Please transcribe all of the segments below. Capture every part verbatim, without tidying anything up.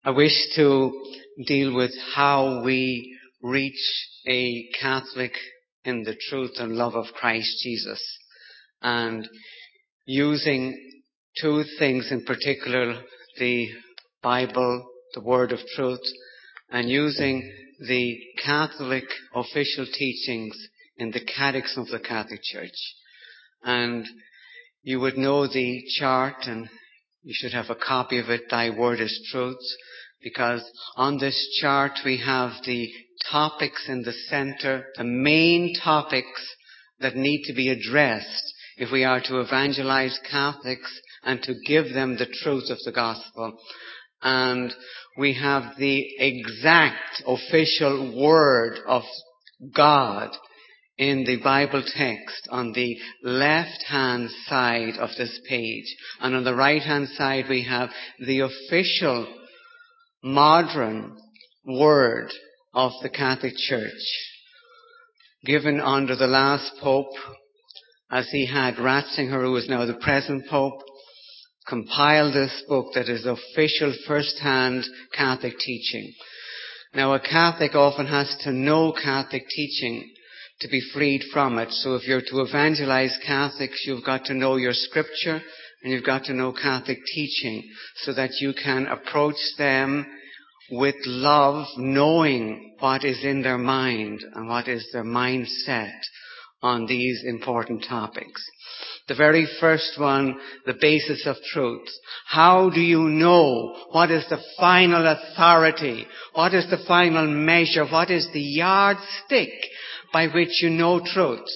I wish to deal with how we reach a Catholic in the truth and love of Christ Jesus, and using two things in particular, the Bible, the Word of Truth, and using the Catholic official teachings in the Catechism of the Catholic Church. And you would know the chart, and you should have a copy of it, Thy Word is Truth, because on this chart we have the topics in the center, the main topics that need to be addressed if we are to evangelize Catholics and to give them the truth of the gospel. And we have the exact official word of God in the Bible text on the left-hand side of this page. And on the right-hand side we have the official modern word of the Catholic Church, given under the last Pope, as he had Ratzinger, who is now the present Pope, compile this book that is official first-hand Catholic teaching. Now, a Catholic often has to know Catholic teaching to be freed from it. So if you're to evangelize Catholics, you've got to know your scripture and you've got to know Catholic teaching so that you can approach them with love, knowing what is in their mind and what is their mindset on these important topics. The very first one, the basis of truth. How do you know what is the final authority? What is the final measure? What is the yardstick by which you know truth?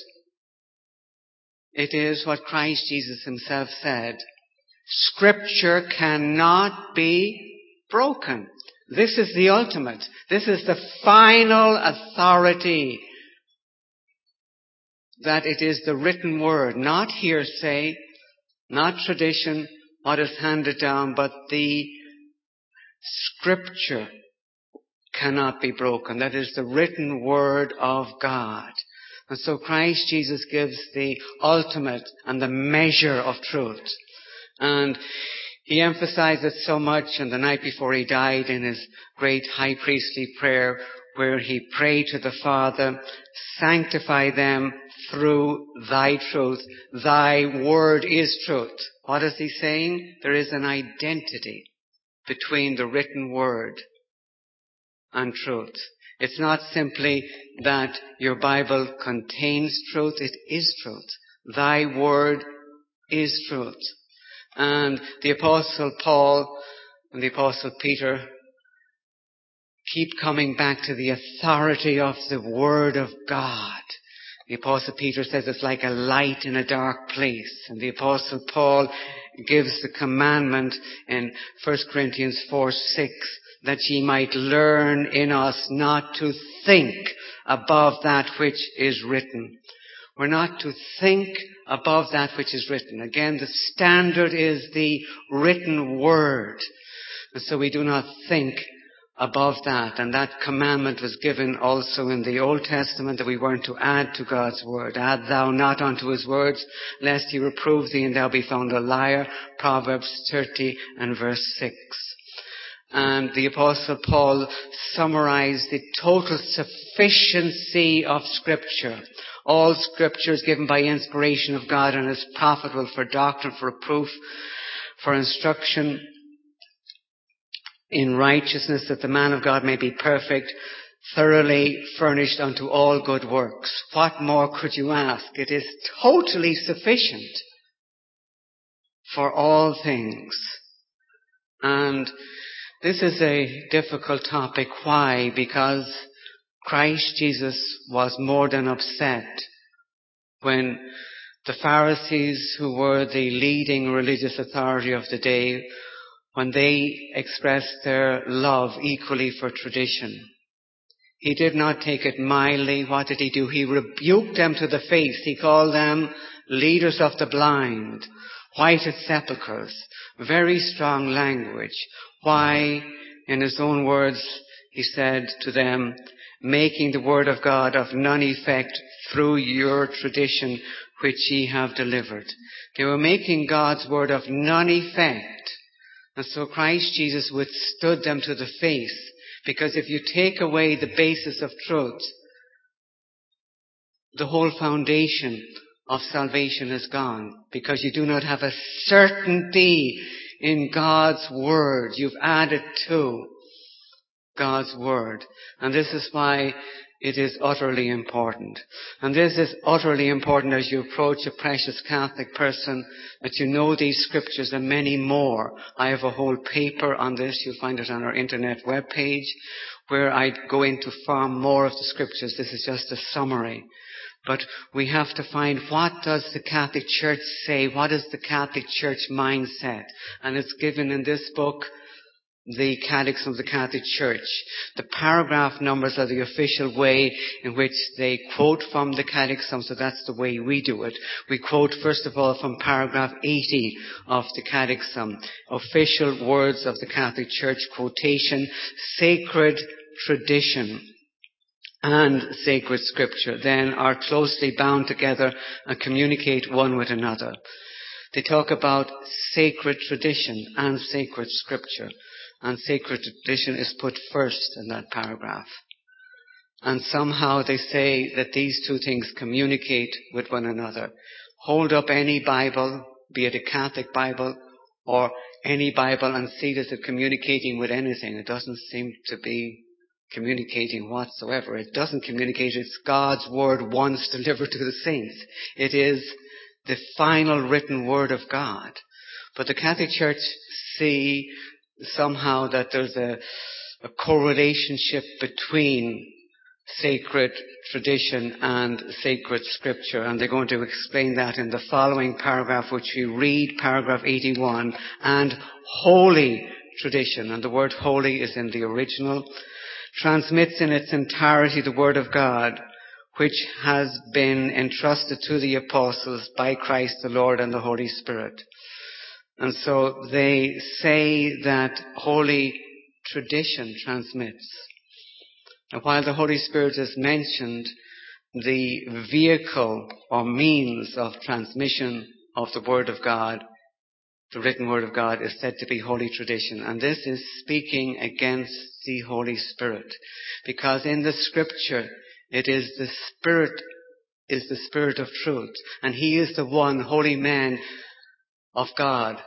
It is what Christ Jesus himself said. Scripture cannot be broken. This is the ultimate. This is the final authority. That it is the written word, not hearsay, not tradition, what is handed down, but the scripture cannot be broken. That is the written word of God. And so Christ Jesus gives the ultimate and the measure of truth. And he emphasized it so much on the night before he died in his great high priestly prayer, where he prayed to the Father, sanctify them through thy truth. Thy word is truth. What is he saying? There is an identity between the written word and truth. It's not simply that your Bible contains truth, it is truth. Thy word is truth. And the Apostle Paul and the Apostle Peter keep coming back to the authority of the Word of God. The Apostle Peter says it's like a light in a dark place. And the Apostle Paul gives the commandment in First Corinthians four six that ye might learn in us not to think above that which is written. We're not to think above that which is written. Again, the standard is the written word. And so we do not think above that. And that commandment was given also in the Old Testament, that we weren't to add to God's word. Add thou not unto his words, lest he reprove thee and thou be found a liar. Proverbs thirty and verse six. And the Apostle Paul summarized the total sufficiency of Scripture. All Scripture is given by inspiration of God and is profitable for doctrine, for reproof, for instruction in righteousness, that the man of God may be perfect, thoroughly furnished unto all good works. What more could you ask? It is totally sufficient for all things. And this is a difficult topic. Why? Because Christ Jesus was more than upset when the Pharisees, who were the leading religious authority of the day, when they expressed their love equally for tradition. He did not take it mildly. What did he do? He rebuked them to the face. He called them leaders of the blind, whited sepulchres, very strong language. Why? In his own words, he said to them, making the word of God of none effect through your tradition which ye have delivered. They were making God's word of none effect. And so Christ Jesus withstood them to the face, because if you take away the basis of truth, the whole foundation of salvation is gone, because you do not have a certainty in God's Word. You've added to God's Word. And this is why it is utterly important. And this is utterly important as you approach a precious Catholic person, that you know these scriptures and many more. I have a whole paper on this. You'll find it on our internet webpage, where I go into far more of the scriptures. This is just a summary. But we have to find, what does the Catholic Church say? What is the Catholic Church mindset? And it's given in this book, the Catechism of the Catholic Church. The paragraph numbers are the official way in which they quote from the Catechism, so that's the way we do it. We quote first of all from paragraph eighty of the Catechism. Official words of the Catholic Church quotation: sacred tradition and sacred scripture then are closely bound together and communicate one with another. They talk about sacred tradition and sacred scripture. And sacred tradition is put first in that paragraph. And somehow they say that these two things communicate with one another. Hold up any Bible, be it a Catholic Bible or any Bible, and see that it's communicating with anything. It doesn't seem to be communicating whatsoever. It doesn't communicate. It's God's Word once delivered to the saints. It is the final written Word of God. But the Catholic Church see somehow that there's a, a correlationship between sacred tradition and sacred scripture, and they're going to explain that in the following paragraph, which we read, paragraph eighty-one, and holy tradition, and the word holy is in the original, transmits in its entirety the Word of God, which has been entrusted to the apostles by Christ the Lord and the Holy Spirit. And so they say that holy tradition transmits. And while the Holy Spirit is mentioned, the vehicle or means of transmission of the Word of God, the written Word of God, is said to be holy tradition. And this is speaking against the Holy Spirit. Because in the Scripture, it is the Spirit, is the Spirit of truth. And He is the one, holy man of God,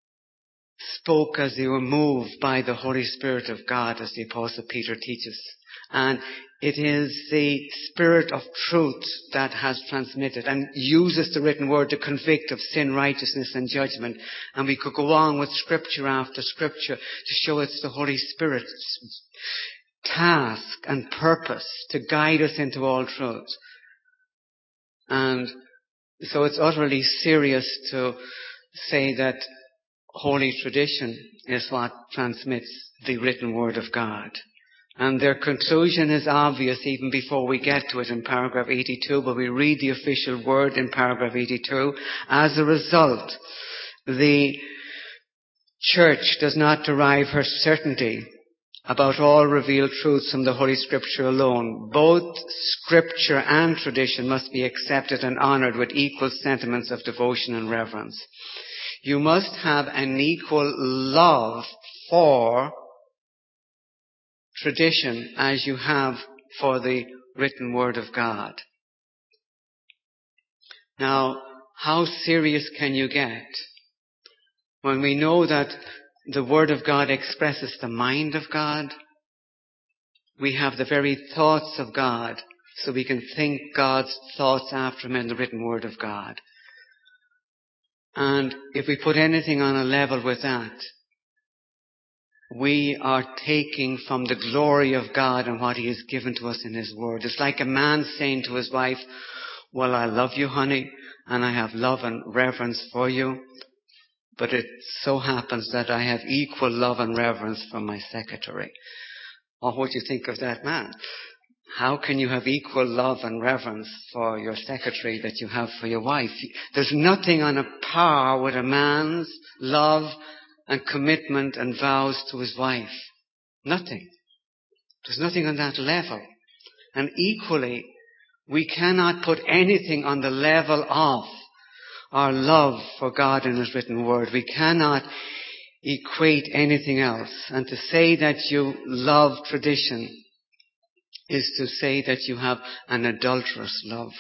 spoke as they were moved by the Holy Spirit of God, as the Apostle Peter teaches. And it is the Spirit of truth that has transmitted and uses the written word to convict of sin, righteousness and judgment. And we could go on with scripture after scripture to show it's the Holy Spirit's task and purpose to guide us into all truth. And so it's utterly serious to say that holy tradition is what transmits the written word of God. And their conclusion is obvious even before we get to it in paragraph eighty-two, but we read the official word in paragraph eighty-two. As a result, the Church does not derive her certainty about all revealed truths from the Holy Scripture alone. Both Scripture and tradition must be accepted and honoured with equal sentiments of devotion and reverence. You must have an equal love for tradition as you have for the written Word of God. Now, how serious can you get when we know that the Word of God expresses the mind of God? We have the very thoughts of God, so we can think God's thoughts after Him in the written Word of God. And if we put anything on a level with that, we are taking from the glory of God and what He has given to us in His Word. It's like a man saying to his wife, well, I love you, honey, and I have love and reverence for you, but it so happens that I have equal love and reverence for my secretary. Or what do you think of that man? How can you have equal love and reverence for your secretary that you have for your wife? There's nothing on a par with a man's love and commitment and vows to his wife. Nothing. There's nothing on that level. And equally, we cannot put anything on the level of our love for God and His written word. We cannot equate anything else. And to say that you love tradition is to say that you have an adulterous love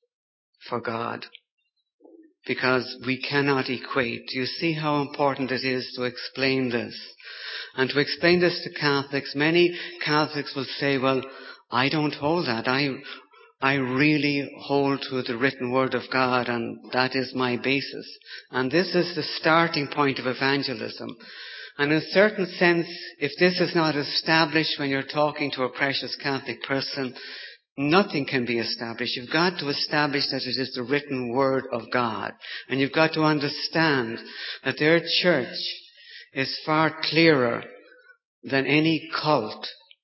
for God. Because we cannot equate. Do you see how important it is to explain this? And to explain this to Catholics, many Catholics will say, well, I don't hold that. I I really hold to the written word of God, and that is my basis. And this is the starting point of evangelism. And in a certain sense, if this is not established when you're talking to a precious Catholic person, nothing can be established. You've got to establish that it is the written word of God. And you've got to understand that their church is far clearer than any cult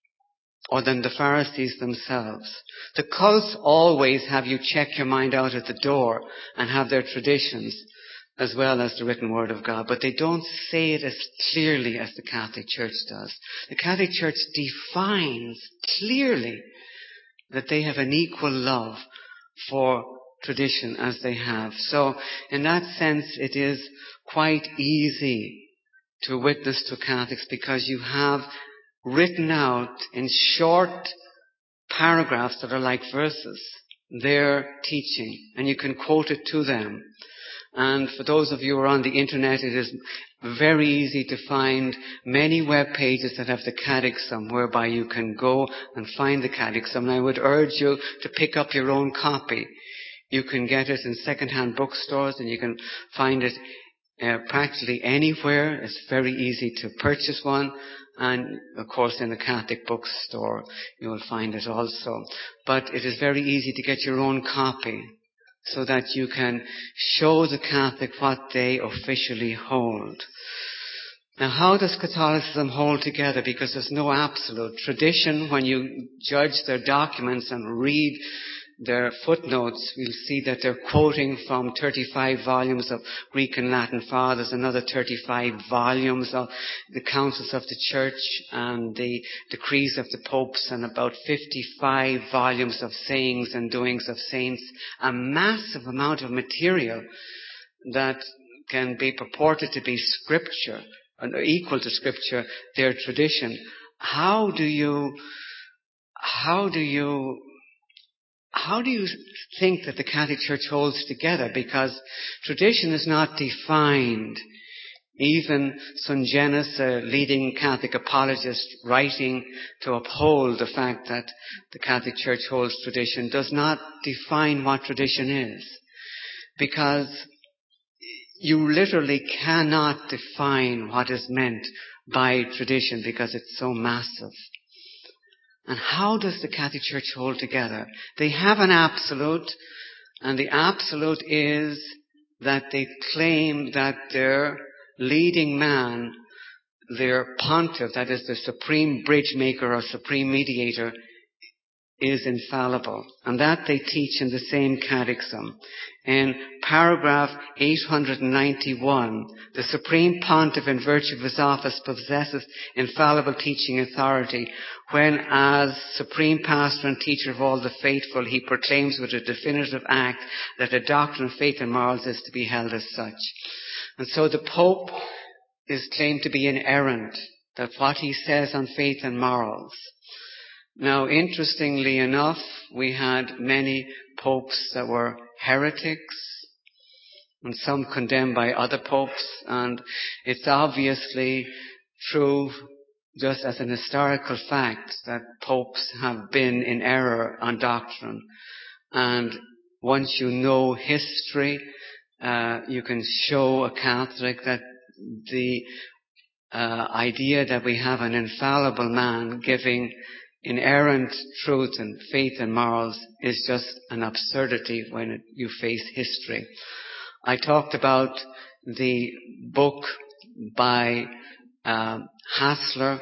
or than the Pharisees themselves. The cults always have you check your mind out at the door and have their traditions as well as the written word of God. But they don't say it as clearly as the Catholic Church does. The Catholic Church defines clearly that they have an equal love for tradition as they have. So in that sense, it is quite easy to witness to Catholics because you have written out in short paragraphs that are like verses their teaching, and you can quote it to them. And for those of you who are on the internet, it is very easy to find many web pages that have the catechism, whereby you can go and find the catechism. And I would urge you to pick up your own copy. You can get it in second-hand bookstores, and you can find it uh, practically anywhere. It's very easy to purchase one. And, of course, in the Catholic bookstore, you will find it also. But it is very easy to get your own copy so that you can show the Catholic what they officially hold. Now, how does Catholicism hold together? Because there's no absolute. Tradition, when you judge their documents and read their footnotes, you'll see that they're quoting from thirty-five volumes of Greek and Latin fathers, another thirty-five volumes of the councils of the church and the decrees of the popes, and about fifty-five volumes of sayings and doings of saints. A massive amount of material that can be purported to be scripture, or equal to scripture, their tradition. How do you, how do you How do you think that the Catholic Church holds together? Because tradition is not defined. Even Sungenis, a leading Catholic apologist writing to uphold the fact that the Catholic Church holds tradition, does not define what tradition is. Because you literally cannot define what is meant by tradition because it's so massive. And how does the Catholic Church hold together? They have an absolute, and the absolute is that they claim that their leading man, their pontiff, that is the supreme bridge maker or supreme mediator, is infallible. And that they teach in the same catechism. In paragraph eight hundred ninety-one, the supreme pontiff in virtue of his office possesses infallible teaching authority when, as supreme pastor and teacher of all the faithful, he proclaims with a definitive act that the doctrine of faith and morals is to be held as such. And so the Pope is claimed to be inerrant, that what he says on faith and morals. Now, interestingly enough, we had many popes that were heretics, and some condemned by other popes, and it's obviously true, just as an historical fact, that popes have been in error on doctrine. And once you know history, uh, you can show a Catholic that the uh, idea that we have an infallible man giving inerrant truth and faith and morals is just an absurdity when it, you face history. I talked about the book by uh, Hassler,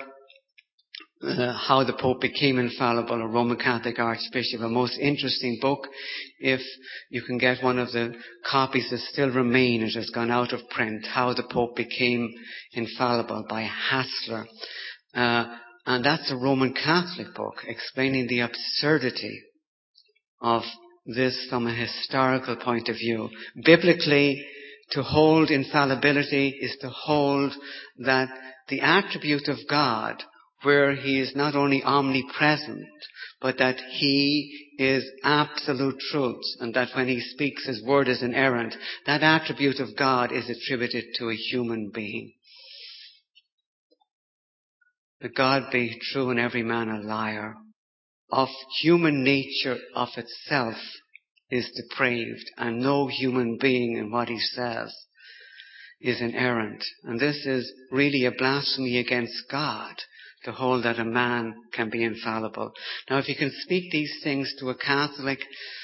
uh, How the Pope Became Infallible, a Roman Catholic Archbishop, a most interesting book. If you can get one of the copies that still remain, it has gone out of print, How the Pope Became Infallible by Hassler. Uh, And that's a Roman Catholic book explaining the absurdity of this from a historical point of view. Biblically, To hold infallibility is to hold that the attribute of God, where He is not only omnipresent, but that He is absolute truth, and that when He speaks, His word is inerrant. That attribute of God is attributed to a human being. That God be true and every man a liar. Of human nature of itself is depraved, and no human being in what he says is inerrant. And this is really a blasphemy against God, to hold that a man can be infallible. Now, if you can speak these things to a Catholic,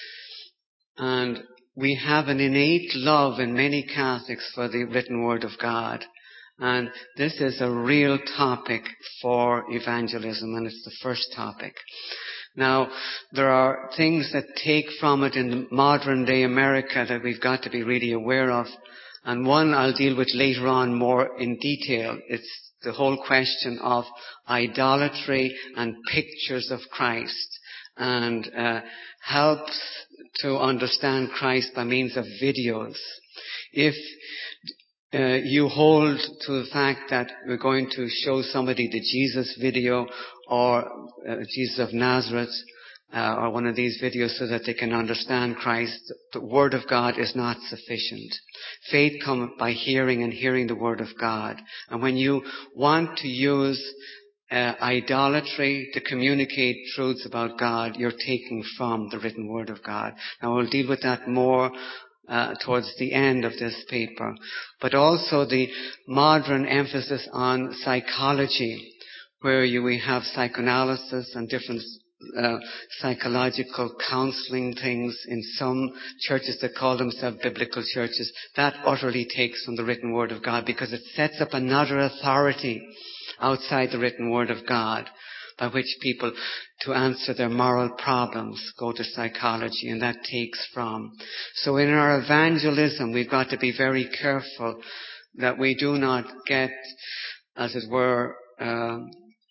and we have an innate love in many Catholics for the written word of God, and this is a real topic for evangelism, and it's the first topic. Now, there are things that take from it in modern day America that we've got to be really aware of. And one I'll deal with later on more in detail. It's the whole question of idolatry and pictures of Christ, and uh, helps to understand Christ by means of videos. If uh, you hold to the fact that we're going to show somebody the Jesus video, or uh, Jesus of Nazareth, uh, or one of these videos, so that they can understand Christ, the Word of God is not sufficient. Faith comes by hearing, and hearing the Word of God. And when you want to use uh, idolatry to communicate truths about God, you're taking from the written Word of God. Now, we'll deal with that more Uh, towards the end of this paper. But also the modern emphasis on psychology, where you, we have psychoanalysis and different uh, psychological counseling things in some churches that call themselves biblical churches. That utterly takes from the written Word of God, because it sets up another authority outside the written Word of God, by which people, to answer their moral problems, go to psychology, and that takes from. So in our evangelism, we've got to be very careful that we do not get, as it were, uh,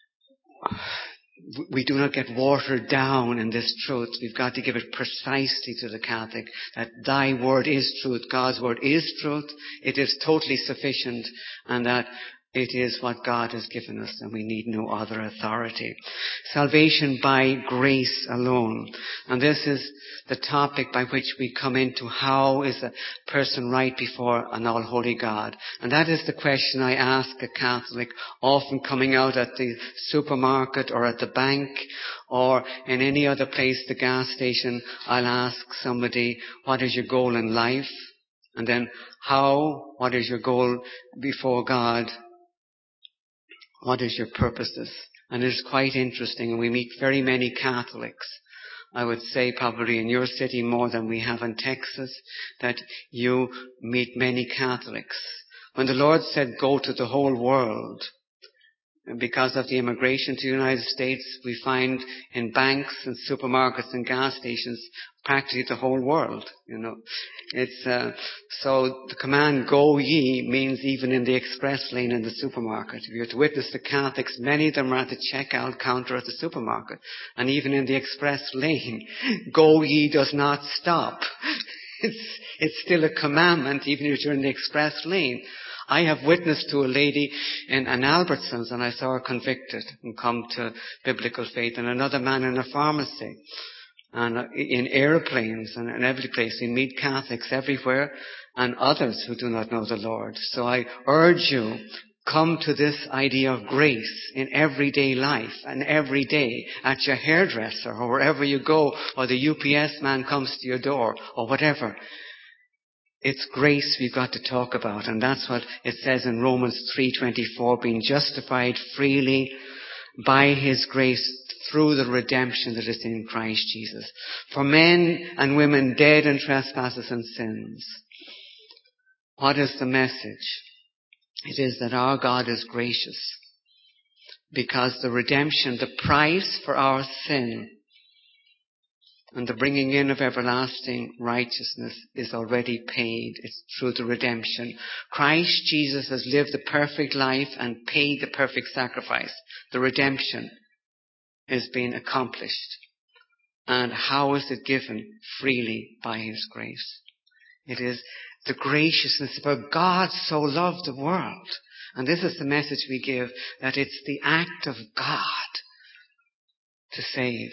we do not get watered down in this truth. We've got to give it precisely to the Catholic, that thy word is truth, God's word is truth, it is totally sufficient, and that it is what God has given us, and we need no other authority. Salvation by grace alone. And this is the topic by which we come into how is a person right before an all-holy God. And that is the question I ask a Catholic, often coming out at the supermarket or at the bank or in any other place, the gas station. I'll ask somebody, what is your goal in life? And then, how, what is your goal before God? What is your purposes? And it's quite interesting, and we meet very many Catholics. I would say probably in your city more than we have in Texas, that you meet many Catholics. When the Lord said, go to the whole world, because of the immigration to the United States, we find in banks and supermarkets and gas stations practically the whole world, you know. It's, uh, so the command, go ye, means even in the express lane in the supermarket. If you're to witness the Catholics, many of them are at the checkout counter at the supermarket. And even in the express lane, go ye does not stop. It's, it's still a commandment, even if you're in the express lane. I have witnessed to a lady in an Albertsons, and I saw her convicted and come to biblical faith, and another man in a pharmacy, and in airplanes, and in every place. We meet Catholics everywhere, and others who do not know the Lord. So I urge you, come to this idea of grace in everyday life, and every day at your hairdresser, or wherever you go, or the U P S man comes to your door, or whatever. It's grace we've got to talk about, and that's what it says in Romans three twenty-four, being justified freely by His grace through the redemption that is in Christ Jesus. For men and women dead in trespasses and sins. What is the message? It is that our God is gracious, because the redemption, the price for our sin, and the bringing in of everlasting righteousness is already paid. It's through the redemption. Christ Jesus has lived the perfect life and paid the perfect sacrifice. The redemption is being accomplished. And how is it given? Freely by His grace. It is the graciousness, for God so loved the world. And this is the message we give, that it's the act of God to save.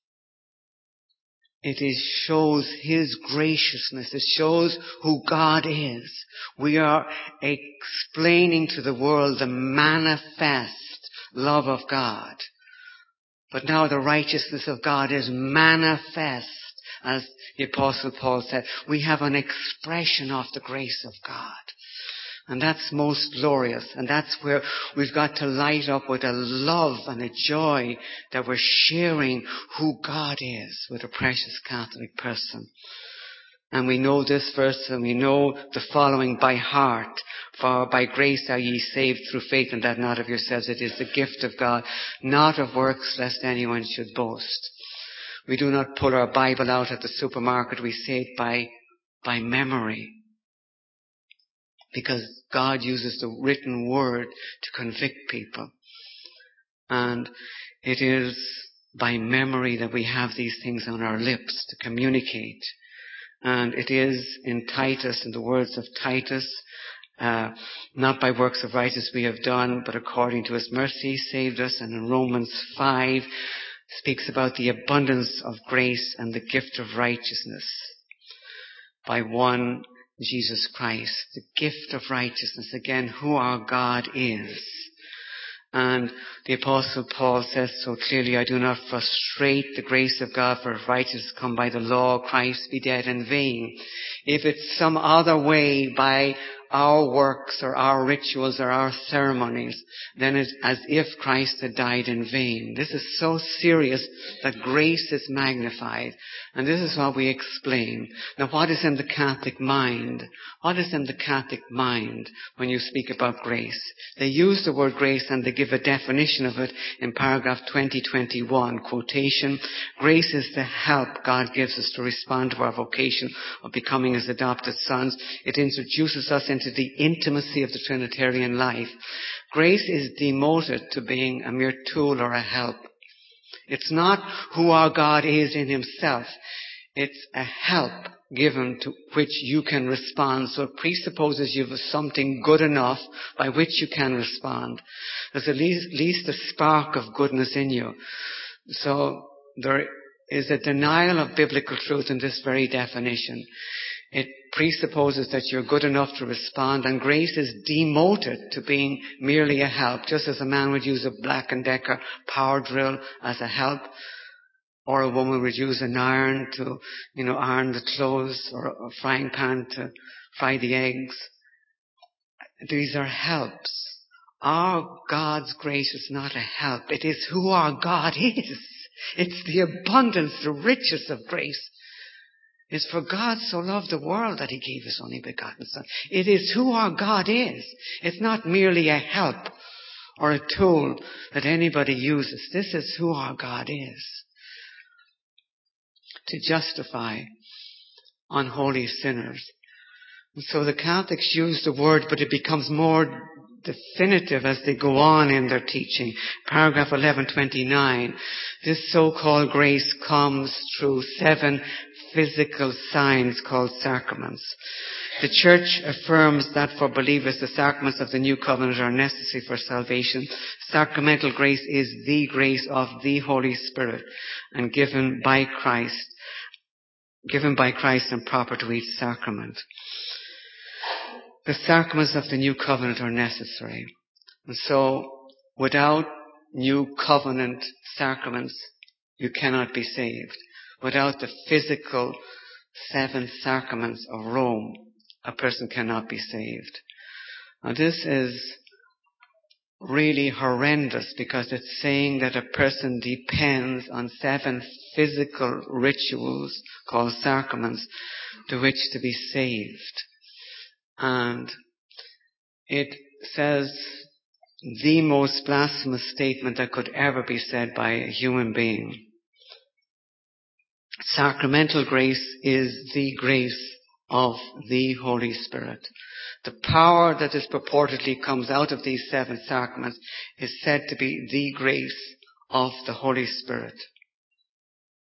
It is, shows His graciousness. It shows who God is. We are explaining to the world the manifest love of God. But now the righteousness of God is manifest, as the Apostle Paul said. We have an expression of the grace of God. And that's most glorious. And that's where we've got to light up with a love and a joy that we're sharing who God is with a precious Catholic person. And we know this verse and we know the following by heart. For by grace are ye saved through faith, and that not of yourselves. It is the gift of God, not of works, lest anyone should boast. We do not pull our Bible out at the supermarket. We say it by, by memory. Because God uses the written word to convict people. And it is by memory that we have these things on our lips to communicate. And it is in Titus, in the words of Titus, uh, not by works of righteousness we have done, but according to His mercy saved us. And in Romans five speaks about the abundance of grace and the gift of righteousness by one Jesus Christ, the gift of righteousness. Again, who our God is. And the Apostle Paul says so clearly, I do not frustrate the grace of God, for if righteousness come by the law, Christ be dead in vain. If it's some other way, by our works or our rituals or our ceremonies, then it's as if Christ had died in vain. This is so serious that grace is magnified. And this is what we explain. Now, what is in the Catholic mind? What is in the Catholic mind when you speak about grace? They use the word grace and they give a definition of it in paragraph twenty twenty-one, quotation, grace is the help God gives us to respond to our vocation of becoming His adopted sons. It introduces us into the intimacy of the Trinitarian life. Grace is demoted to being a mere tool or a help. It's not who our God is in Himself. It's a help given to which you can respond. So it presupposes you have something good enough by which you can respond. There's at least, least a spark of goodness in you. So there is a denial of biblical truth in this very definition. It presupposes that you're good enough to respond, and grace is demoted to being merely a help, just as a man would use a Black and Decker power drill as a help, or a woman would use an iron to, you know, iron the clothes, or a frying pan to fry the eggs. These are helps. Our God's grace is not a help. It is who our God is. It's the abundance, the riches of grace. It's for God so loved the world that He gave His only begotten Son. It is who our God is. It's not merely a help or a tool that anybody uses. This is who our God is. To justify unholy sinners. And so the Catholics use the word, but it becomes more definitive as they go on in their teaching. Paragraph eleven twenty-nine. This so-called grace comes through seven physical signs called sacraments. The Church affirms that for believers the sacraments of the New Covenant are necessary for salvation. Sacramental grace is the grace of the Holy Spirit and given by Christ, given by Christ and proper to each sacrament. The sacraments of the New Covenant are necessary. And so, without New Covenant sacraments, you cannot be saved. Without the physical seven sacraments of Rome, a person cannot be saved. Now this is really horrendous, because it's saying that a person depends on seven physical rituals called sacraments to which to be saved. And it says the most blasphemous statement that could ever be said by a human being. Sacramental grace is the grace of the Holy Spirit. The power that is purportedly comes out of these seven sacraments is said to be the grace of the Holy Spirit.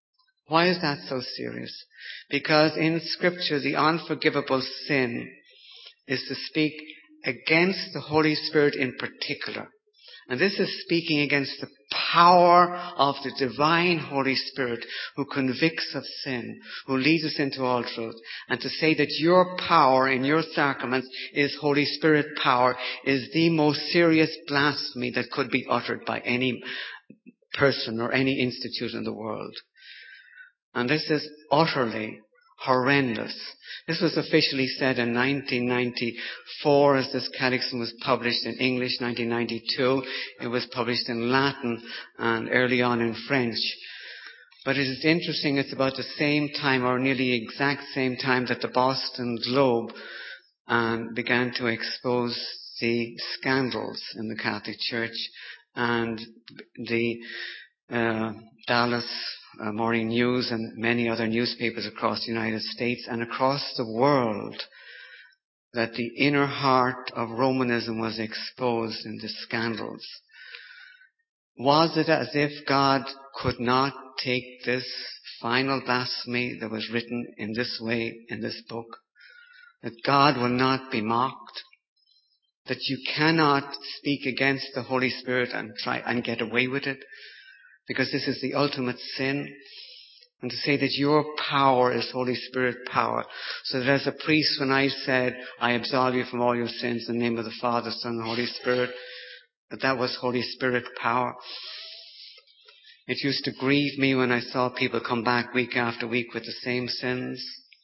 Why is that so serious? Because in Scripture, the unforgivable sin is to speak against the Holy Spirit in particular. And this is speaking against the power of the divine Holy Spirit who convicts of sin, who leads us into all truth. And to say that your power in your sacraments is Holy Spirit power is the most serious blasphemy that could be uttered by any person or any institute in the world. And this is utterly horrendous. This was officially said in nineteen ninety-four as this catechism was published in English. nineteen ninety-two it was published in Latin and early on in French. But it is interesting, it's about the same time or nearly exact same time that the Boston Globe um, began to expose the scandals in the Catholic Church, and the uh, Dallas Uh, Morning News and many other newspapers across the United States and across the world, that the inner heart of Romanism was exposed in the scandals. Was it as if God could not take this final blasphemy that was written in this way in this book? That God will not be mocked? That you cannot speak against the Holy Spirit and try and get away with it? Because this is the ultimate sin. And to say that your power is Holy Spirit power. So that as a priest, when I said, I absolve you from all your sins in the name of the Father, Son, and Holy Spirit, that that was Holy Spirit power. It used to grieve me when I saw people come back week after week with the same sins.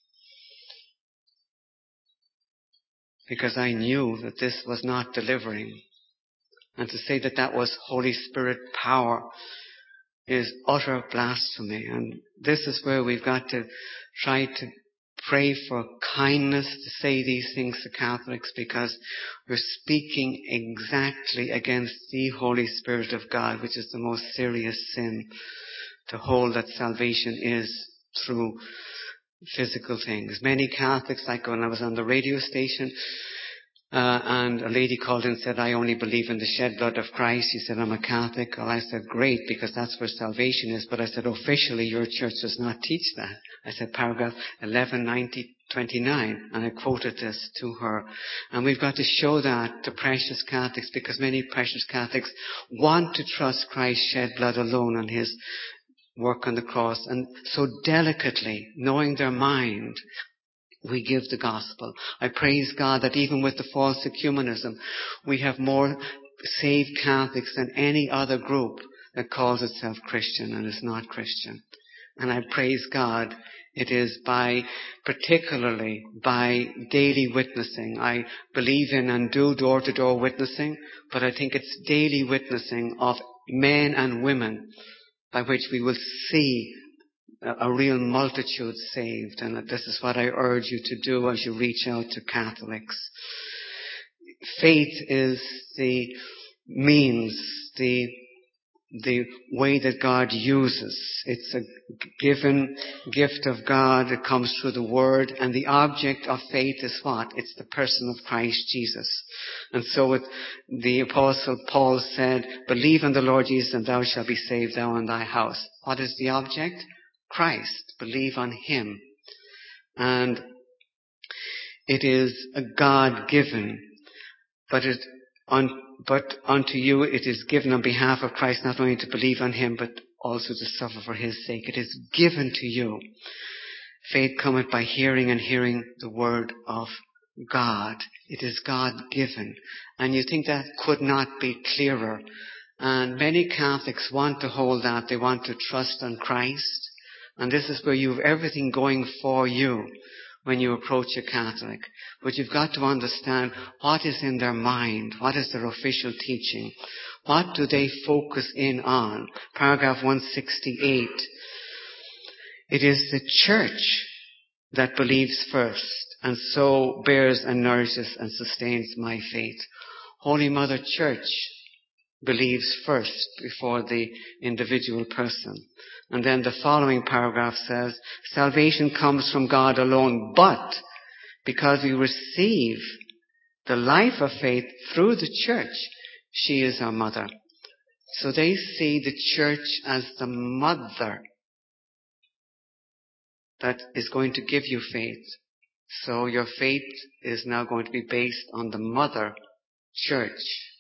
Because I knew that this was not delivering. And to say that that was Holy Spirit power is utter blasphemy. And this is where we've got to try to pray for kindness to say these things to Catholics, because we're speaking exactly against the Holy Spirit of God, which is the most serious sin, to hold that salvation is through physical things. Many Catholics, like when I was on the radio station, Uh, and a lady called in and said, I only believe in the shed blood of Christ. She said, I'm a Catholic. Well, I said, great, because that's where salvation is. But I said, officially, your church does not teach that. I said, paragraph eleven ninety twenty-nine. And I quoted this to her. And we've got to show that to precious Catholics, because many precious Catholics want to trust Christ's shed blood alone on his work on the cross. And so delicately, knowing their mind, we give the gospel. I praise God that even with the false ecumenism, we have more saved Catholics than any other group that calls itself Christian and is not Christian. And I praise God. It is by, particularly by daily witnessing. I believe in and do door-to-door witnessing, but I think it's daily witnessing of men and women by which we will see a real multitude saved. And this is what I urge you to do as you reach out to Catholics. Faith is the means, the the way that God uses. It's a given gift of God. It comes through the Word. And the object of faith is what? It's the person of Christ Jesus. And so it, the Apostle Paul said, believe in the Lord Jesus and thou shalt be saved, thou and thy house. What is the object? Christ. Believe on him. And it is a God-given, but it, un, but unto you it is given on behalf of Christ not only to believe on him, but also to suffer for his sake. It is given to you. Faith cometh by hearing, and hearing the word of God. It is God-given. And you think that could not be clearer. And many Catholics want to hold that. They want to trust on Christ. And this is where you have everything going for you when you approach a Catholic. But you've got to understand what is in their mind. What is their official teaching? What do they focus in on? Paragraph one sixty-eight. It is the church that believes first, and so bears and nourishes and sustains my faith. Holy Mother Church believes first before the individual person. And then the following paragraph says, salvation comes from God alone, but because we receive the life of faith through the church, she is our mother. So they see the church as the mother that is going to give you faith. So your faith is now going to be based on the mother church.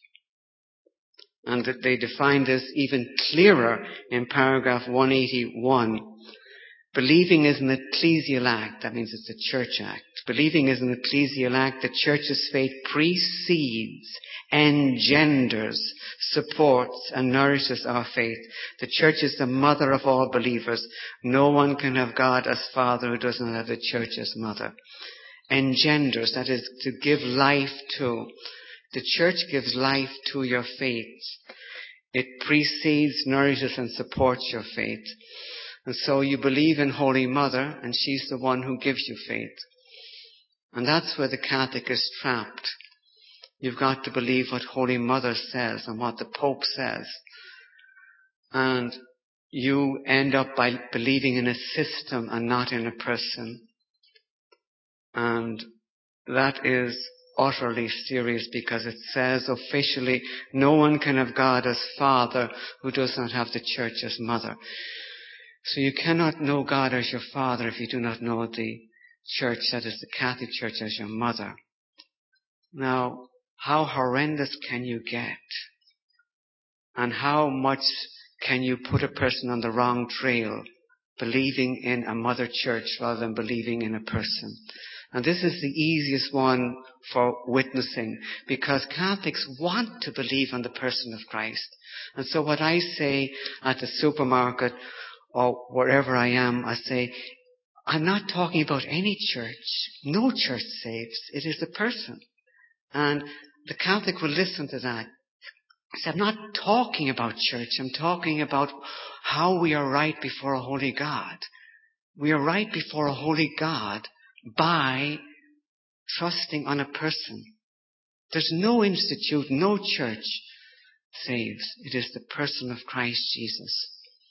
And that they define this even clearer in paragraph one eighty-one. Believing is an ecclesial act. That means it's a church act. Believing is an ecclesial act. The church's faith precedes, engenders, supports, and nourishes our faith. The church is the mother of all believers. No one can have God as Father who doesn't have the church as mother. Engenders, that is to give life to. The church gives life to your faith. It precedes, nourishes, and supports your faith. And so you believe in Holy Mother, and she's the one who gives you faith. And that's where the Catholic is trapped. You've got to believe what Holy Mother says and what the Pope says. And you end up by believing in a system and not in a person. And that is utterly serious, because it says officially no one can have God as Father who does not have the church as mother. So you cannot know God as your Father if you do not know the church, that is the Catholic Church, as your mother. Now, how horrendous can you get? And how much can you put a person on the wrong trail, believing in a mother church rather than believing in a person? And this is the easiest one for witnessing, because Catholics want to believe on the person of Christ. And so what I say at the supermarket or wherever I am, I say, I'm not talking about any church. No church saves. It is the person. And the Catholic will listen to that. I say, I'm not talking about church. I'm talking about how we are right before a holy God. We are right before a holy God by trusting on a person. There's no institute, no church saves. It is the person of Christ Jesus.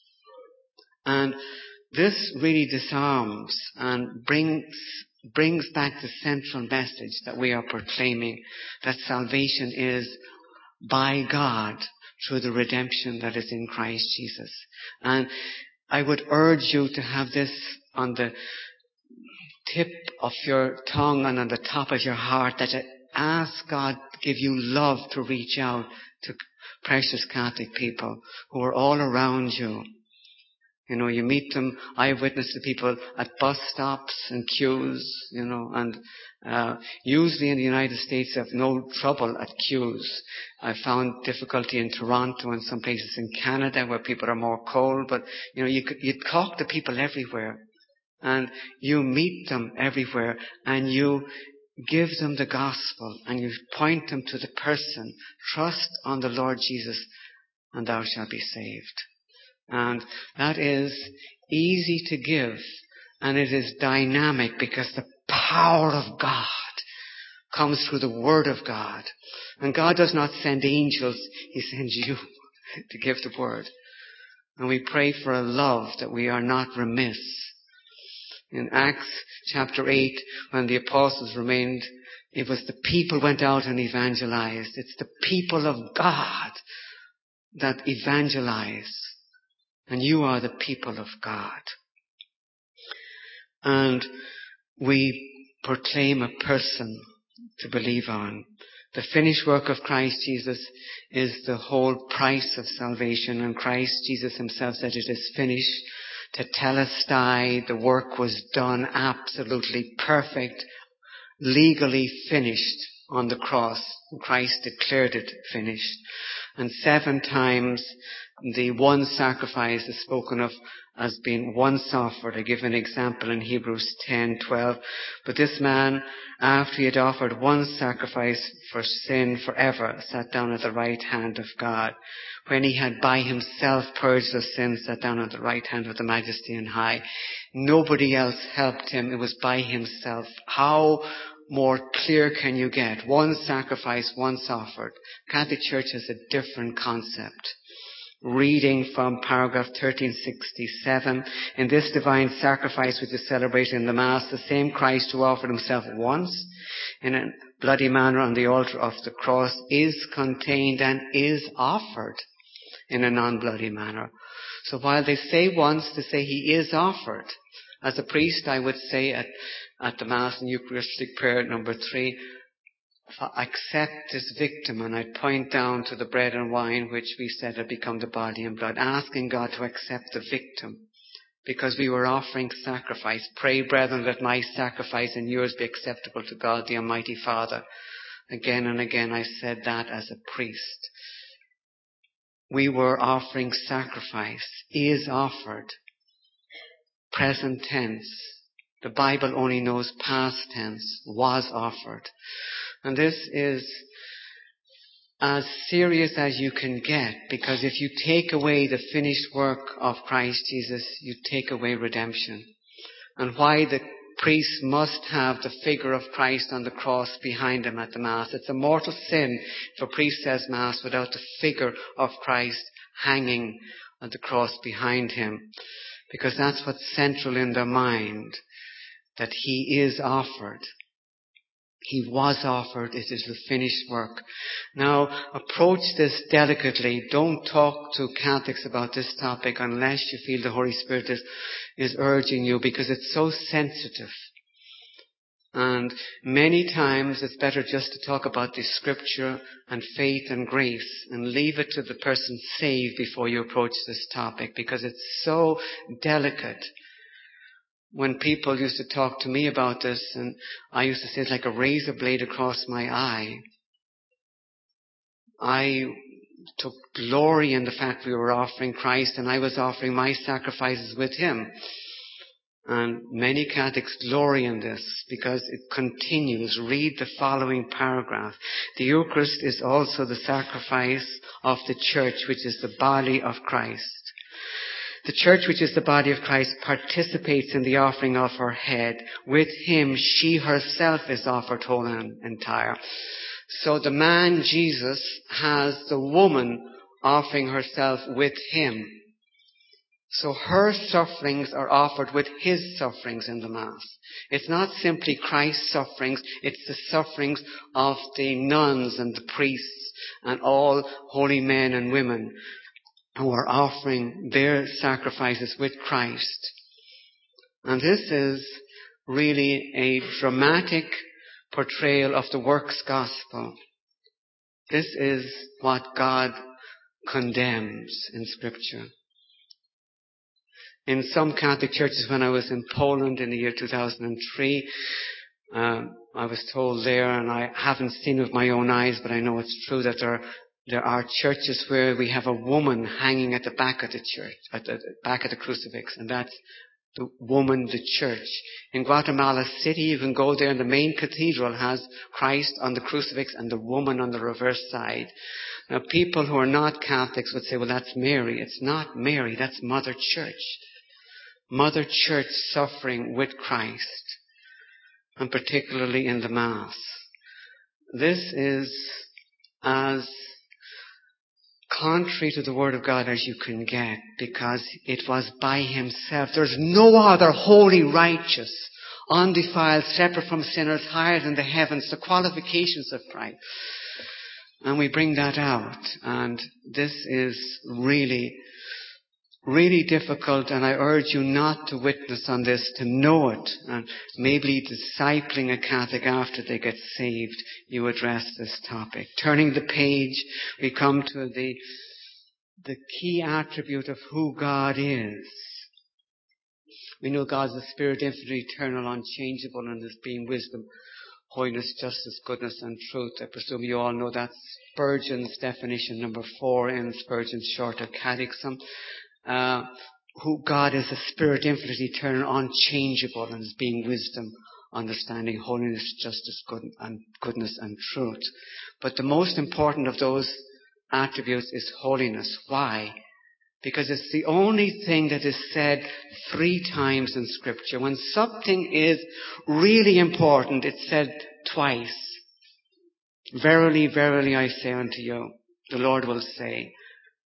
And this really disarms and brings brings back the central message that we are proclaiming, that salvation is by God through the redemption that is in Christ Jesus. And I would urge you to have this on the tip of your tongue and on the top of your heart, that ask God to give you love to reach out to precious Catholic people who are all around you. You know, you meet them. I witness the people at bus stops and queues, you know, and uh, usually in the United States have no trouble at queues. I found difficulty in Toronto and some places in Canada where people are more cold, but, you know, you you talk to people everywhere. And you meet them everywhere, and you give them the gospel, and you point them to the person. Trust on the Lord Jesus, and thou shalt be saved. And that is easy to give, and it is dynamic, because the power of God comes through the Word of God. And God does not send angels, He sends you to give the Word. And we pray for a love that we are not remiss. In Acts chapter eight, when the apostles remained, it was the people went out and evangelized. It's the people of God that evangelize. And you are the people of God. And we proclaim a person to believe on. The finished work of Christ Jesus is the whole price of salvation. And Christ Jesus himself said, it is finished. Tetelestai, the work was done, absolutely perfect, legally finished on the cross. Christ declared it finished. And seven times the one sacrifice is spoken of as being once offered. I give an example in Hebrews ten twelve. But this man, after he had offered one sacrifice for sin forever, sat down at the right hand of God. When he had by himself purged of sin, sat down at the right hand of the Majesty on high. Nobody else helped him. It was by himself. How more clear can you get? One sacrifice, once offered. Catholic Church has a different concept. Reading from paragraph thirteen sixty-seven. In this divine sacrifice which is celebrated in the Mass, the same Christ who offered himself once in a bloody manner on the altar of the cross is contained and is offered in a non-bloody manner. So while they say once, they say he is offered. As a priest, I would say at, at the Mass and Eucharistic prayer number three, accept this victim, and I'd point down to the bread and wine which we said had become the body and blood, asking God to accept the victim, because we were offering sacrifice. Pray, brethren, that my sacrifice and yours be acceptable to God the Almighty Father. Again and again I said that as a priest. We were offering sacrifice, is offered, present tense. The Bible only knows past tense, was offered. And this is as serious as you can get, because if you take away the finished work of Christ Jesus, you take away redemption. And why the priest must have the figure of Christ on the cross behind him at the Mass. It's a mortal sin if a priest says Mass without the figure of Christ hanging on the cross behind him, because that's what's central in their mind, that he is offered. He was offered. It is the finished work. Now, approach this delicately. Don't talk to Catholics about this topic unless you feel the Holy Spirit is, is urging you, because it's so sensitive. And many times it's better just to talk about the Scripture and faith and grace and leave it to the person saved before you approach this topic, because it's so delicate. When people used to talk to me about this, and I used to say it's like a razor blade across my eye, I took glory in the fact we were offering Christ, and I was offering my sacrifices with him. And many Catholics glory in this because it continues. Read the following paragraph. The Eucharist is also the sacrifice of the Church, which is the body of Christ. The Church, which is the body of Christ, participates in the offering of her head. With him, she herself is offered whole and entire. So the man, Jesus, has the woman offering herself with him. So her sufferings are offered with his sufferings in the Mass. It's not simply Christ's sufferings, it's the sufferings of the nuns and the priests and all holy men and women who are offering their sacrifices with Christ. And this is really a dramatic portrayal of the works gospel. This is what God condemns in Scripture. In some Catholic churches, when I was in Poland in the year two thousand three, uh, I was told there, and I haven't seen it with my own eyes, but I know it's true, that there There are churches where we have a woman hanging at the back of the church, at the back of the crucifix, and that's the woman, the church. In Guatemala City, you can go there, and the main cathedral has Christ on the crucifix and the woman on the reverse side. Now, people who are not Catholics would say, well, that's Mary. It's not Mary, that's Mother Church. Mother Church suffering with Christ, and particularly in the Mass. This is as contrary to the Word of God as you can get, because it was by himself. There's no other holy, righteous, undefiled, separate from sinners, higher than the heavens, the qualifications of Christ. And we bring that out. And this is really, really difficult, and I urge you not to witness on this, to know it, and maybe discipling a Catholic after they get saved, you address this topic. Turning the page, we come to the, the key attribute of who God is. We know God is the Spirit, infinite, eternal, unchangeable, and as being wisdom, holiness, justice, goodness, and truth. I presume you all know that's Spurgeon's definition, number four in Spurgeon's Shorter Catechism. Uh, who God is a Spirit, infinite, eternal, unchangeable, and as being wisdom, understanding, holiness, justice, good, and goodness, and truth. But the most important of those attributes is holiness. Why? Because it's the only thing that is said three times in Scripture. When something is really important, it's said twice. Verily, verily, I say unto you, the Lord will say.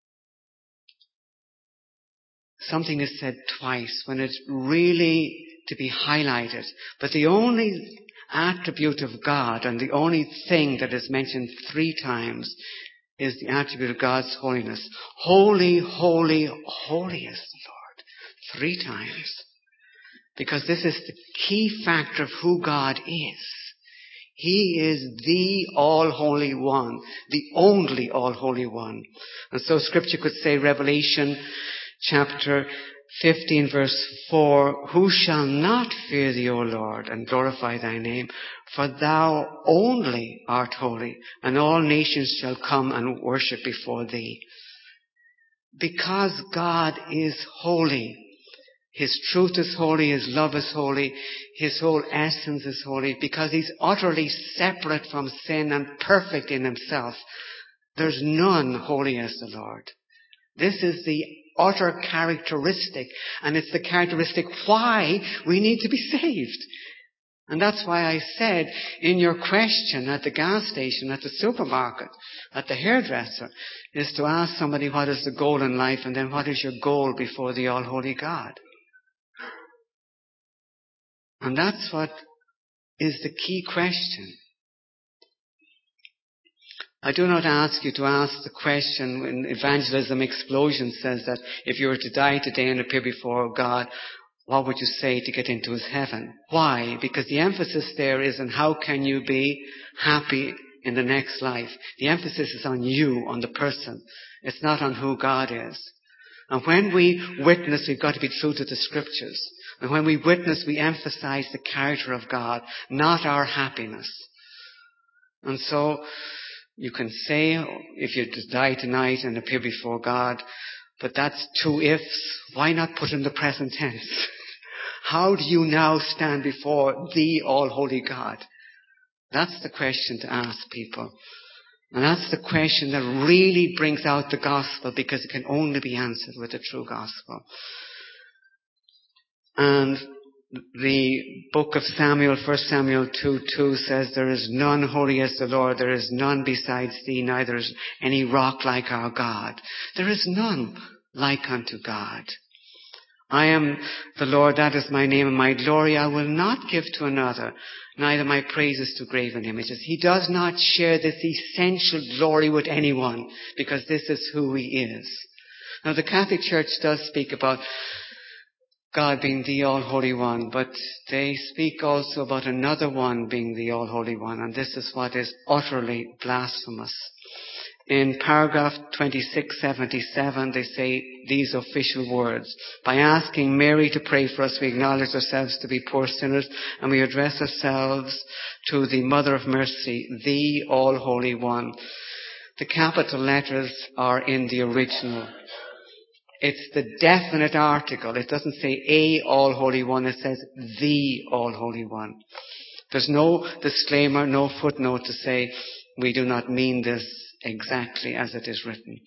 Something is said twice when it's really to be highlighted. But the only attribute of God and the only thing that is mentioned three times is the attribute of God's holiness. Holy, holy, holy is the Lord. Three times. Because this is the key factor of who God is. He is the all-holy one, the only all-holy one. And so Scripture could say, Revelation chapter fifteen verse four, who shall not fear thee, O Lord, and glorify thy name? For thou only art holy, and all nations shall come and worship before thee. Because God is holy. His truth is holy, His love is holy, His whole essence is holy, because He's utterly separate from sin and perfect in Himself. There's none holy as the Lord. This is the utter characteristic, and it's the characteristic why we need to be saved. And that's why I said in your question at the gas station, at the supermarket, at the hairdresser, is to ask somebody what is the goal in life, and then what is your goal before the all-holy God. And that's what is the key question. I do not ask you to ask the question when Evangelism Explosion says that if you were to die today and appear before God, what would you say to get into His heaven? Why? Because the emphasis there is on how can you be happy in the next life. The emphasis is on you, on the person. It's not on who God is. And when we witness, we've got to be true to the Scriptures. And when we witness, we emphasize the character of God, not our happiness. And so, you can say, if you die tonight and appear before God, but that's two ifs. Why not put in the present tense? How do you now stand before the all-holy God? That's the question to ask people. And that's the question that really brings out the gospel, because it can only be answered with the true gospel. And the book of Samuel, First Samuel two two says, there is none holy as the Lord, there is none besides thee, neither is any rock like our God. There is none like unto God. I am the Lord, that is my name, and my glory I will not give to another, neither my praises to graven images. He does not share this essential glory with anyone, because this is who He is. Now the Catholic Church does speak about God being the All-Holy One, but they speak also about another one being the All-Holy One, and this is what is utterly blasphemous. In paragraph twenty-six seventy-seven, they say these official words. By asking Mary to pray for us, we acknowledge ourselves to be poor sinners, and we address ourselves to the Mother of Mercy, the All-Holy One. The capital letters are in the original. It's the definite article. It doesn't say a all-holy one. It says the all-holy one. There's no disclaimer, no footnote to say we do not mean this exactly as it is written.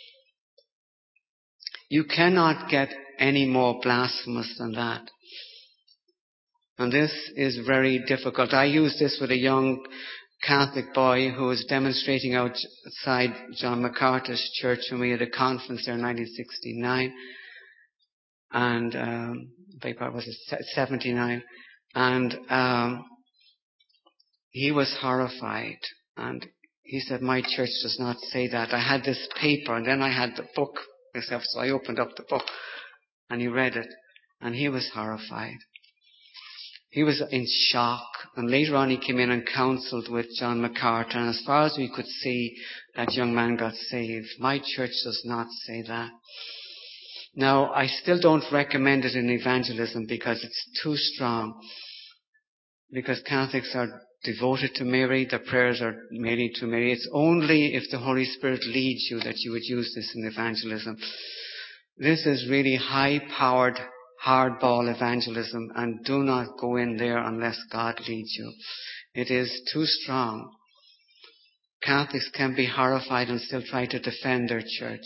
You cannot get any more blasphemous than that. And this is very difficult. I used this with a young Catholic boy who was demonstrating outside John MacArthur's church when we had a conference there in nineteen sixty-nine. And, um, beg pardon, was it seventy-nine? And, um, he was horrified. And he said, my church does not say that. I had this paper, and then I had the book myself, so I opened up the book, and he read it, and he was horrified. He was in shock, and later on he came in and counseled with John MacArthur, and as far as we could see, that young man got saved. My church does not say that. Now, I still don't recommend it in evangelism because it's too strong. Because Catholics are devoted to Mary, their prayers are mainly to Mary. It's only if the Holy Spirit leads you that you would use this in evangelism. This is really high-powered, hardball evangelism, and do not go in there unless God leads you. It is too strong. Catholics can be horrified and still try to defend their church.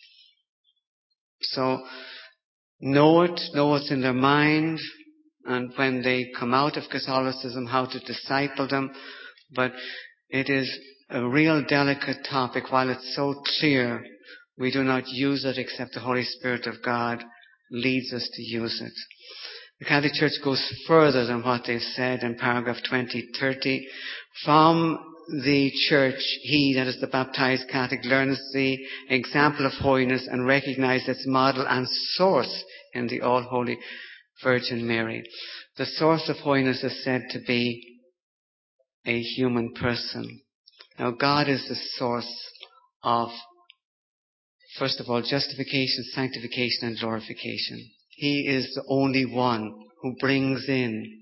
So, know it, know what's in their mind, and when they come out of Catholicism, how to disciple them. But it is a real delicate topic. While it's so clear, we do not use it except the Holy Spirit of God leads us to use it. The Catholic Church goes further than what they've said in paragraph twenty thirty. From the church, he, that is the baptized Catholic, learns the example of holiness and recognizes its model and source in the All-Holy Virgin Mary. The source of holiness is said to be a human person. Now, God is the source of, first of all, justification, sanctification, and glorification. He is the only one who brings in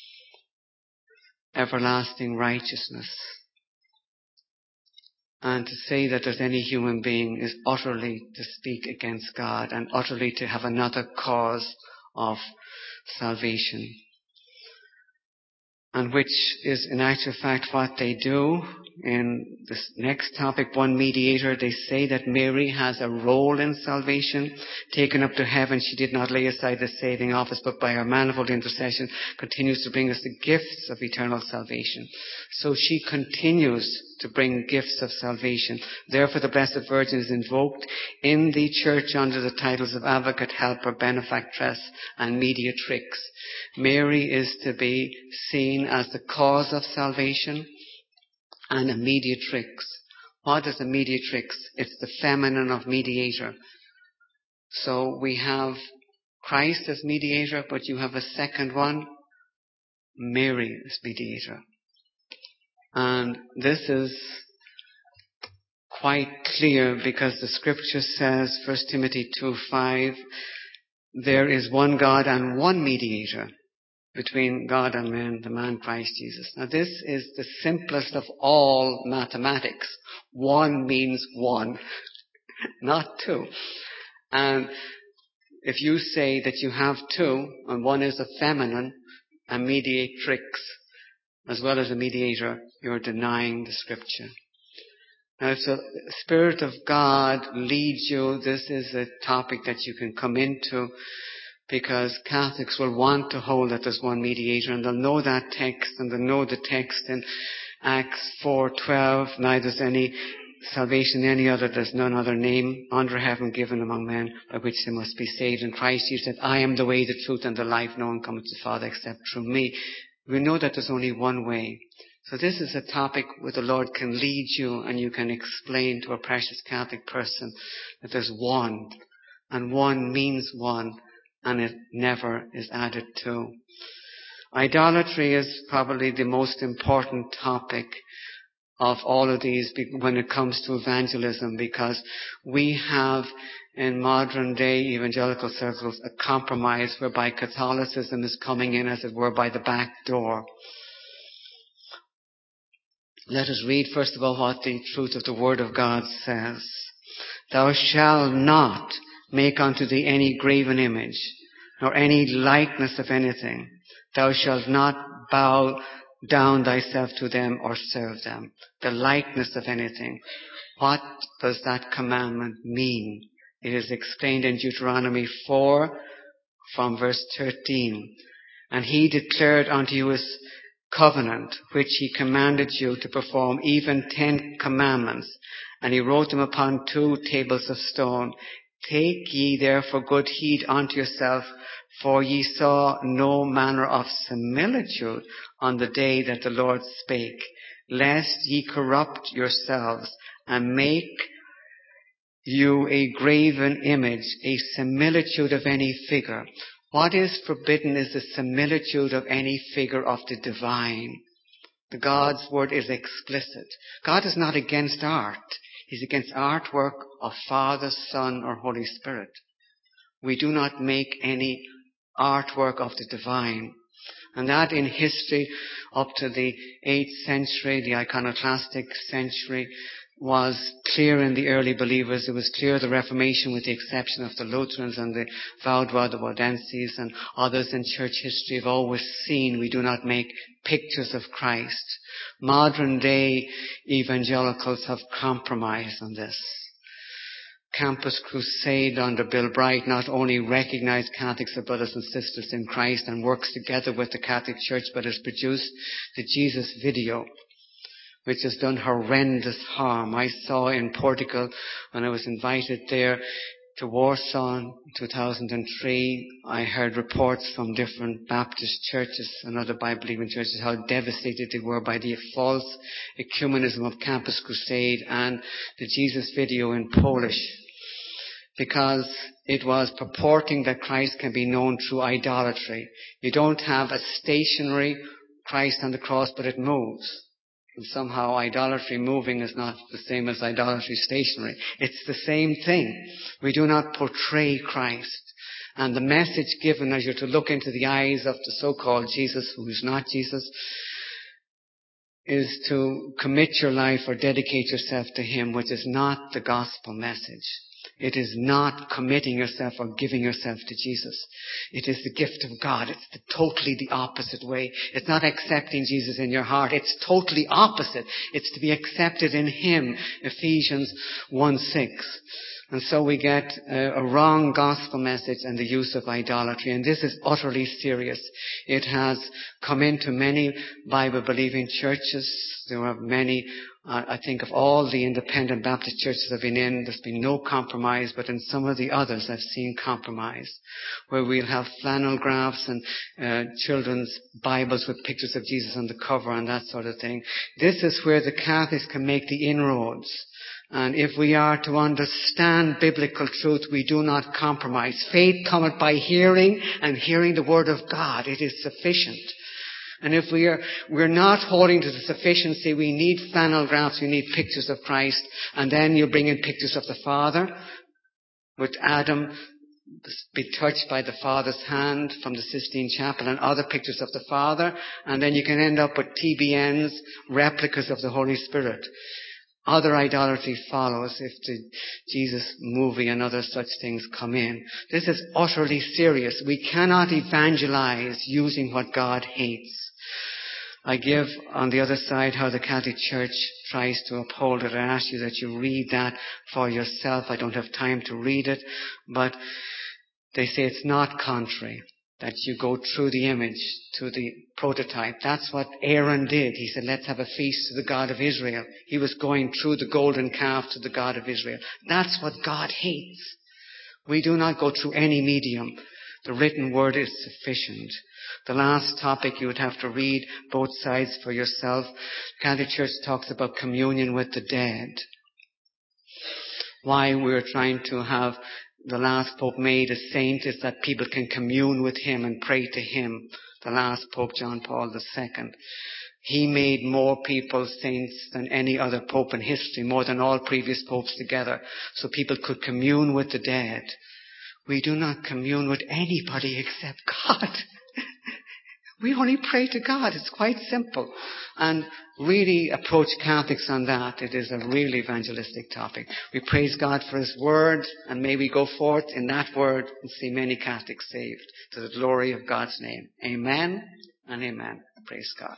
everlasting righteousness. And to say that there's any human being is utterly to speak against God and utterly to have another cause of salvation. And which is in actual fact what they do. In this next topic, one mediator, they say that Mary has a role in salvation. Taken up to heaven, she did not lay aside the saving office, but by her manifold intercession continues to bring us the gifts of eternal salvation. So she continues to bring gifts of salvation. Therefore, the Blessed Virgin is invoked in the Church under the titles of Advocate, Helper, Benefactress, and Mediatrix. Mary is to be seen as the cause of salvation and a mediatrix. What is a mediatrix? It's the feminine of mediator. So we have Christ as mediator, but you have a second one, Mary as mediator. And this is quite clear because the scripture says, First Timothy two five, there is one God and one mediator between God and man, the man Christ Jesus. Now this is the simplest of all mathematics. One means one, not two. And if you say that you have two, and one is a feminine, a mediatrix, as well as a mediator, you're denying the scripture. Now if the Spirit of God leads you, this is a topic that you can come into, because Catholics will want to hold that there's one mediator, and they'll know that text, and they'll know the text in Acts four twelve, neither is any salvation in any other, there's none other name under heaven given among men by which they must be saved. In Christ Jesus said, I am the way, the truth, and the life. No one comes to the Father except through me. We know that there's only one way. So this is a topic where the Lord can lead you, and you can explain to a precious Catholic person that there's one, and one means one, and it never is added to. Idolatry is probably the most important topic of all of these when it comes to evangelism, because we have in modern day evangelical circles a compromise whereby Catholicism is coming in, as it were, by the back door. Let us read first of all what the truth of the Word of God says. Thou shalt not make unto thee any graven image, nor any likeness of anything. Thou shalt not bow down thyself to them or serve them. The likeness of anything. What does that commandment mean? It is explained in Deuteronomy four from verse thirteen. And he declared unto you his covenant, which he commanded you to perform, even ten commandments. And he wrote them upon two tables of stone. Take ye therefore good heed unto yourself, for ye saw no manner of similitude on the day that the Lord spake, lest ye corrupt yourselves and make you a graven image, a similitude of any figure. What is forbidden is the similitude of any figure of the divine. The God's word is explicit. God is not against art. He's against artwork of Father, Son, or Holy Spirit. We do not make any artwork of the divine. And that in history up to the eighth century, the iconoclastic century, was clear in the early believers. It was clear the Reformation, with the exception of the Lutherans and the Vaudois, Waldenses, and others in church history, have always seen we do not make pictures of Christ. Modern day evangelicals have compromised on this. Campus Crusade under Bill Bright not only recognized Catholics as brothers and sisters in Christ and works together with the Catholic Church, but has produced the Jesus video, which has done horrendous harm. I saw in Portugal, when I was invited there to Warsaw in two thousand three, I heard reports from different Baptist churches and other Bible-believing churches how devastated they were by the false ecumenism of Campus Crusade and the Jesus video in Polish. Because It was purporting that Christ can be known through idolatry. You don't have a stationary Christ on the cross, but it moves. And somehow idolatry moving is not the same as idolatry stationary. It's the same thing. We do not portray Christ. And the message given as you're to look into the eyes of the so-called Jesus, who is not Jesus, is to commit your life or dedicate yourself to Him, which is not the gospel message. It is not committing yourself or giving yourself to Jesus. It is the gift of God. It's the, totally the opposite way. It's not accepting Jesus in your heart. It's totally opposite. It's to be accepted in Him. Ephesians one six. And so we get a, a wrong gospel message and the use of idolatry. And this is utterly serious. It has come into many Bible-believing churches. There are many, uh, I think of all the independent Baptist churches I've been in, there's been no compromise, but in some of the others I've seen compromise, where we'll have flannel graphs and uh, children's Bibles with pictures of Jesus on the cover and that sort of thing. This is where the Catholics can make the inroads. And if we are to understand biblical truth, we do not compromise. Faith cometh by hearing, and hearing the word of God. It is sufficient. And if we are, we're not holding to the sufficiency, we need flannel graphs, we need pictures of Christ, and then you bring in pictures of the Father, with Adam be touched by the Father's hand from the Sistine Chapel, and other pictures of the Father, and then you can end up with T B Ns, replicas of the Holy Spirit. Other idolatry follows if the Jesus movie and other such things come in. This is utterly serious. We cannot evangelize using what God hates. I give on the other side how the Catholic Church tries to uphold it. I ask you that you read that for yourself. I don't have time to read it, but they say it's not contrary, that you go through the image to the prototype. That's what Aaron did. He said, let's have a feast to the God of Israel. He was going through the golden calf to the God of Israel. That's what God hates. We do not go through any medium. The written word is sufficient. The last topic, you would have to read both sides for yourself. Catholic Church talks about communion with the dead. Why we're trying to have the last Pope made a saint is that people can commune with him and pray to him. The last Pope, John Paul the Second. He made more people saints than any other Pope in history, more than all previous Popes together. So people could commune with the dead. We do not commune with anybody except God. We only pray to God. It's quite simple. And really approach Catholics on that. It is a really evangelistic topic. We praise God for His Word, and may we go forth in that Word and see many Catholics saved to the glory of God's name. Amen and amen. Praise God.